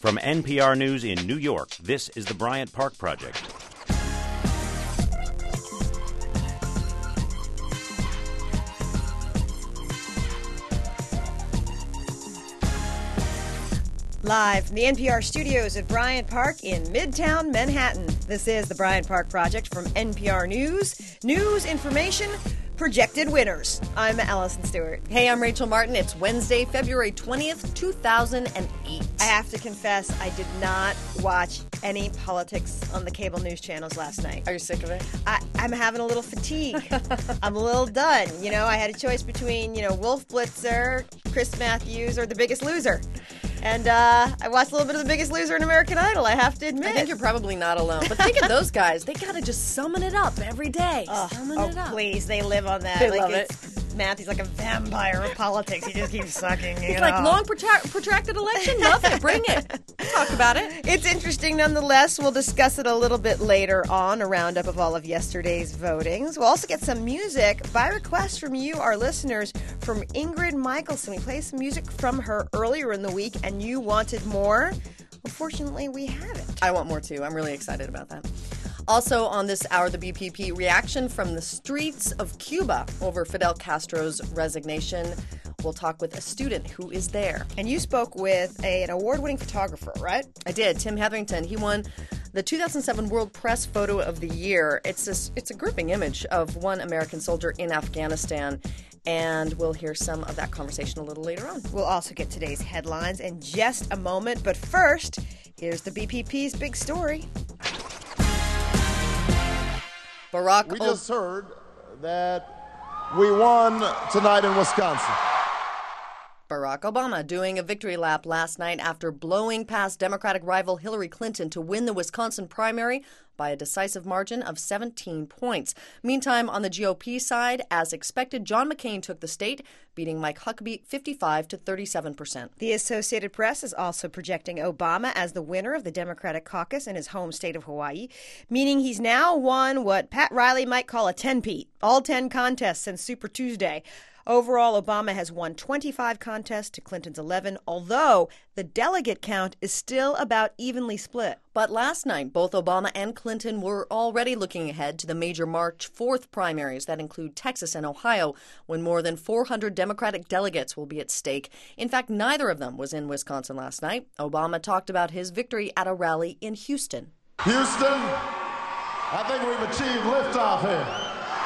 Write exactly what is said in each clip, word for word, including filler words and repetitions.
From N P R News in New York, this is the Bryant Park Project. Live from the N P R studios at Bryant Park in Midtown Manhattan. This is the Bryant Park Project from N P R News. News, information, projected winners. I'm Allison Stewart. Hey, I'm Rachel Martin. It's Wednesday, February twentieth, two thousand eight. I have to confess, I did not watch any politics on the cable news channels last night. Are you sick of it? I, I'm having a little fatigue. I'm a little done. You know, I had a choice between, you know, Wolf Blitzer, Chris Matthews, or The Biggest Loser. And uh, I watched a little bit of The Biggest Loser and American Idol, I have to admit. I think you're probably not alone. But think of those guys. They got to just summon it up every day. Oh, summon oh it up. Please, they live on that. They like love it's, it. Matthew's like a vampire of politics. He just keeps sucking. It's you know? like long protra- protracted election. Love it. Bring it. Talk about it. It's interesting nonetheless. We'll discuss it a little bit later on, a roundup of all of yesterday's votings. We'll also get some music by request from you, our listeners, from Ingrid Michaelson. We played some music from her earlier in the week, and you wanted more. Well, fortunately, we have it. I want more, too. I'm really excited about that. Also on this hour, the B P P reaction from the streets of Cuba over Fidel Castro's resignation. We'll talk with a student who is there. And you spoke with a, an award-winning photographer, right? I did. Tim Hetherington. He won the two thousand seven World Press Photo of the Year. It's a, it's a gripping image of one American soldier in Afghanistan. And we'll hear some of that conversation a little later on. We'll also get today's headlines in just a moment. But first, here's the B P P's big story. Barack We o- just heard that we won tonight in Wisconsin. Barack Obama doing a victory lap last night after blowing past Democratic rival Hillary Clinton to win the Wisconsin primary by a decisive margin of seventeen points. Meantime, on the G O P side, as expected, John McCain took the state, beating Mike Huckabee fifty-five to thirty-seven percent. The Associated Press is also projecting Obama as the winner of the Democratic caucus in his home state of Hawaii, meaning he's now won what Pat Riley might call a ten-peat, all ten contests since Super Tuesday. Overall, Obama has won twenty-five contests to Clinton's eleven, although the delegate count is still about evenly split. But last night, both Obama and Clinton were already looking ahead to the major March fourth primaries that include Texas and Ohio, when more than four hundred Democratic delegates will be at stake. In fact, neither of them was in Wisconsin last night. Obama talked about his victory at a rally in Houston. Houston, I think we've achieved liftoff here.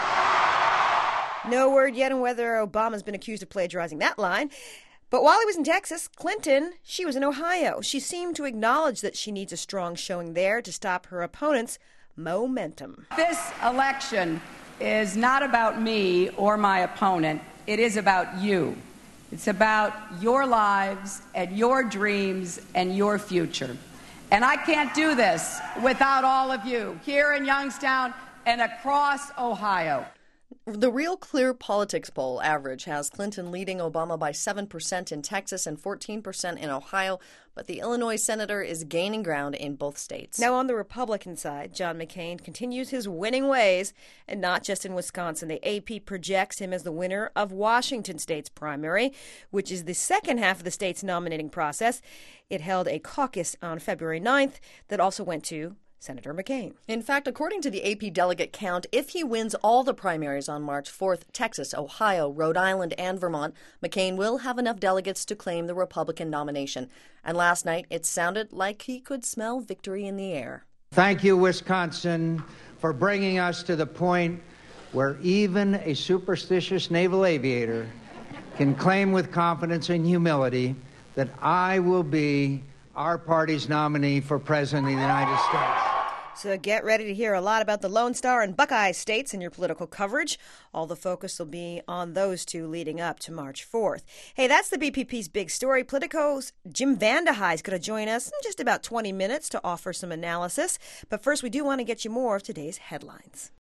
No word yet on whether Obama's been accused of plagiarizing that line. But while he was in Texas, Clinton, she was in Ohio. She seemed to acknowledge that she needs a strong showing there to stop her opponent's momentum. This election is not about me or my opponent. It is about you. It's about your lives and your dreams and your future. And I can't do this without all of you here in Youngstown and across Ohio. The Real Clear Politics poll average has Clinton leading Obama by seven percent in Texas and fourteen percent in Ohio, but the Illinois senator is gaining ground in both states. Now, on the Republican side, John McCain continues his winning ways, and not just in Wisconsin. The A P projects him as the winner of Washington State's primary, which is the second half of the state's nominating process. It held a caucus on February ninth that also went to Senator McCain. In fact, according to the A P delegate count, if he wins all the primaries on March fourth, Texas, Ohio, Rhode Island, and Vermont, McCain will have enough delegates to claim the Republican nomination. And last night, it sounded like he could smell victory in the air. Thank you, Wisconsin, for bringing us to the point where even a superstitious naval aviator can claim with confidence and humility that I will be our party's nominee for President of the United States. So get ready to hear a lot about the Lone Star and Buckeye states in your political coverage. All the focus will be on those two leading up to March fourth. Hey, that's the B P P's big story. Politico's Jim Vandehei is going to join us in just about twenty minutes to offer some analysis. But first, we do want to get you more of today's headlines.